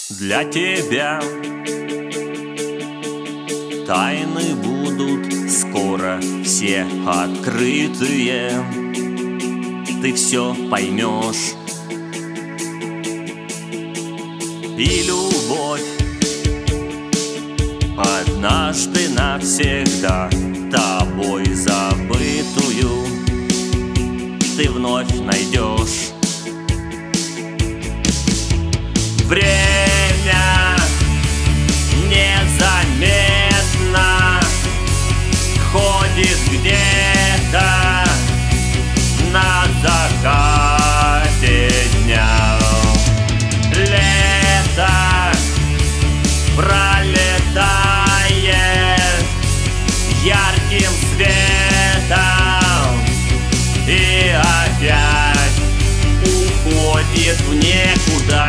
Для тебя тайны будут скоро все открытые. Ты все поймешь. И любовь однажды навсегда тобой забытую ты вновь найдешь. Время незаметно ходит где-то на закате дня. Лето пролетает ярким светом и опять уходит в никуда.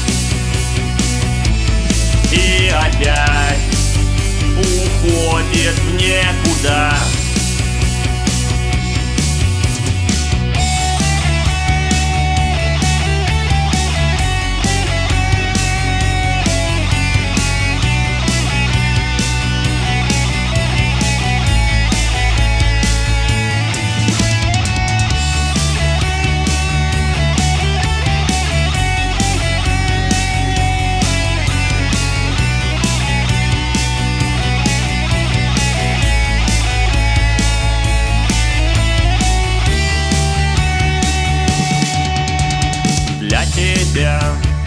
И опять уходит в никуда. Для тебя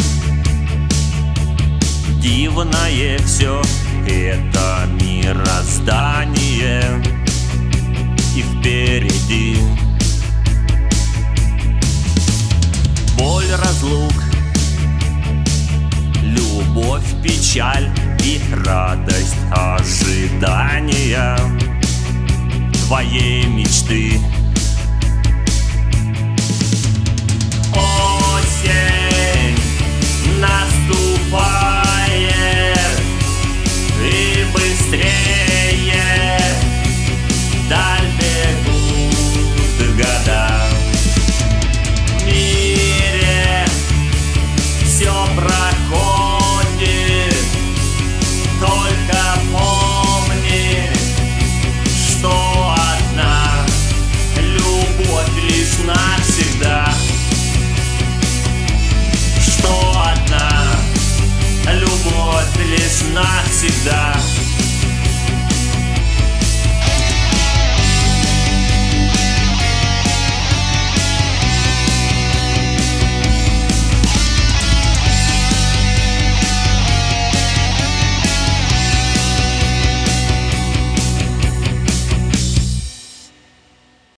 дивное все это мироздание, и впереди боль разлук, любовь, печаль и радость ожидания твоей мечты. Наступает, и быстрее вдаль бегут года. В мире все проходит, только помни, что одна любовь лишь навсегда. Любовь лишь навсегда.